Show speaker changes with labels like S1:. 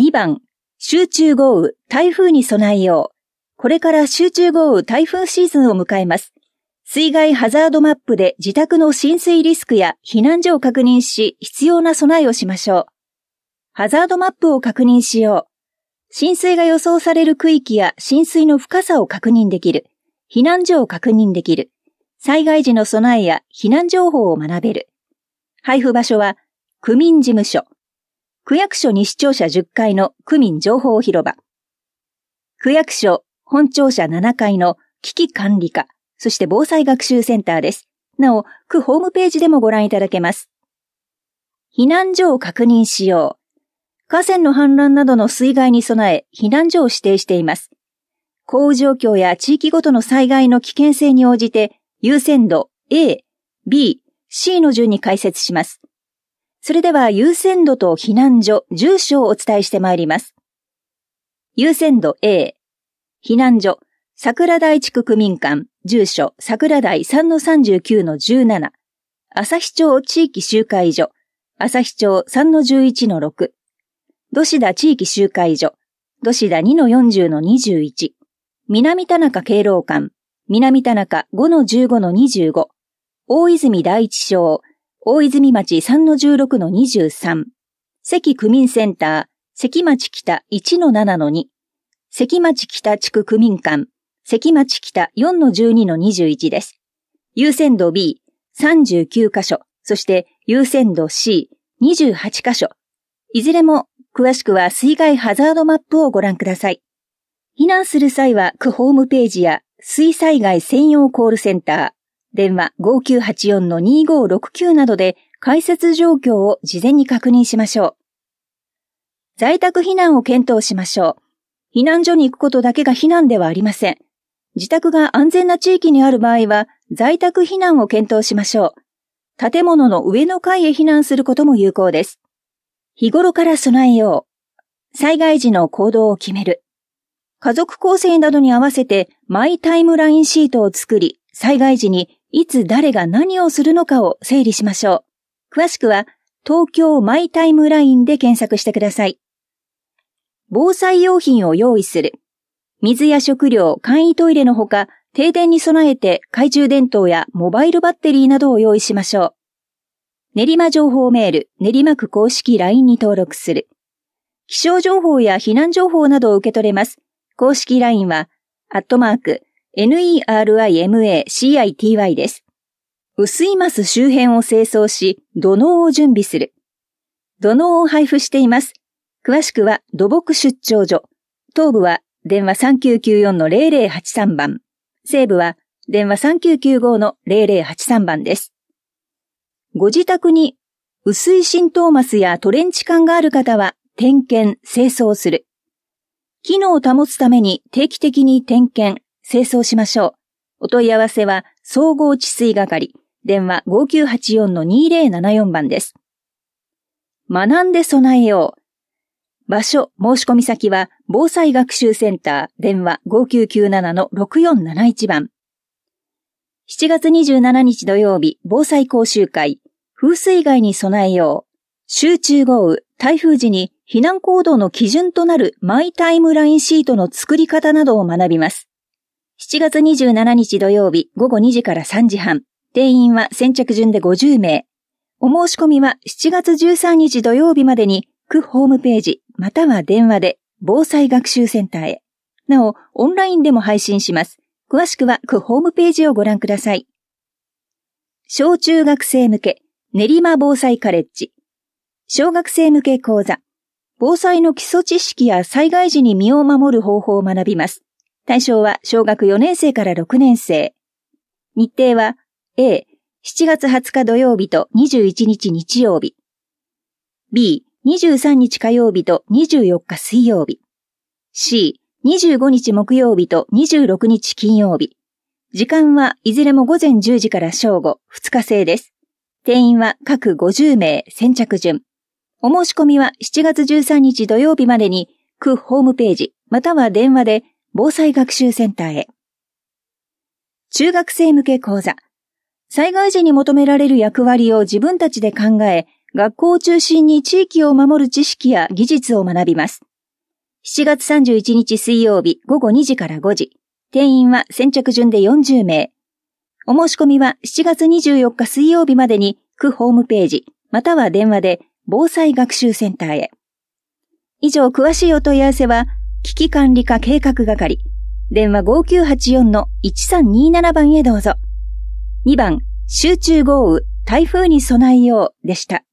S1: 2番、集中豪雨、台風に備えよう。これから集中豪雨、台風シーズンを迎えます。水害ハザードマップで自宅の浸水リスクや避難所を確認し、必要な備えをしましょう。ハザードマップを確認しよう。浸水が予想される区域や浸水の深さを確認できる。避難所を確認できる。災害時の備えや避難情報を学べる。配布場所は、区民事務所。区役所西庁舎10階の区民情報広場。区役所本庁舎7階の危機管理課。そして防災学習センターです。なお、区ホームページでもご覧いただけます。避難所を確認しよう。河川の氾濫などの水害に備え、避難所を指定しています。降雨状況や地域ごとの災害の危険性に応じて、優先度 A、B、C の順に解説します。それでは優先度と避難所、住所をお伝えしてまいります。優先度 A、避難所、桜台地区区民館、住所、桜台 3-39-17、旭町地域集会所、旭町 3-11-6、土師田地域集会所、土師田 2-40-21、南田中敬老館、南田中 5-15-25、大泉第一小、大泉町 3-16-23、関区民センター、関町北 1-7-2、関町北地区区民館、関町北 4-12-21 です。優先度 B、39カ所、そして優先度 C、28カ所。いずれも詳しくは水害ハザードマップをご覧ください。避難する際は区ホームページや水災害専用コールセンター、電話 5984-2569 などで開設状況を事前に確認しましょう。在宅避難を検討しましょう。避難所に行くことだけが避難ではありません。自宅が安全な地域にある場合は在宅避難を検討しましょう。建物の上の階へ避難することも有効です。日頃から備えよう。災害時の行動を決める。家族構成などに合わせてマイタイムラインシートを作り、災害時にいつ誰が何をするのかを整理しましょう。詳しくは東京マイタイムラインで検索してください。防災用品を用意する。水や食料、簡易トイレのほか、停電に備えて懐中電灯やモバイルバッテリーなどを用意しましょう。練馬情報メール、練馬区公式 LINE に登録する。気象情報や避難情報などを受け取れます。公式 LINE は、@NERIMACITY です。雨水ます周辺を清掃し、土のうを準備する。土のうを配布しています。詳しくは土木出張所。東部は電話 3994-0083 番。西部は電話 3995-0083 番です。ご自宅に雨水浸透マスやトレンチ管がある方は点検、清掃する。機能を保つために定期的に点検、清掃しましょう。お問い合わせは総合治水係。電話 5984-2074 番です。学んで備えよう。場所、申し込み先は、防災学習センター、電話 5997-6471 番。7月27日土曜日、防災講習会、風水害に備えよう。集中豪雨、台風時に避難行動の基準となるマイタイムラインシートの作り方などを学びます。7月27日土曜日、午後2時から3時半。定員は先着順で50名。お申し込みは7月13日土曜日までに、区ホームページ、または電話で防災学習センターへ。なお、オンラインでも配信します。詳しくは区ホームページをご覧ください。小中学生向け、練馬防災カレッジ。小学生向け講座。防災の基礎知識や災害時に身を守る方法を学びます。対象は小学4年生から6年生。日程は A、7月20日土曜日と21日日曜日。B、23日火曜日と24日水曜日。C、25日木曜日と26日金曜日。時間はいずれも午前10時から正午、2日制です。定員は各50名、先着順。お申し込みは7月13日土曜日までに、区ホームページ、または電話で防災学習センターへ。中学生向け講座。災害時に求められる役割を自分たちで考え、学校を中心に地域を守る知識や技術を学びます。 7月31日水曜日午後2時から5時。定員は先着順で40名。お申し込みは7月24日水曜日までに区ホームページ、または電話で防災学習センターへ。以上、詳しいお問い合わせは、危機管理課計画係、電話 5984-1327 番へどうぞ。2番、集中豪雨、台風に備えようでした。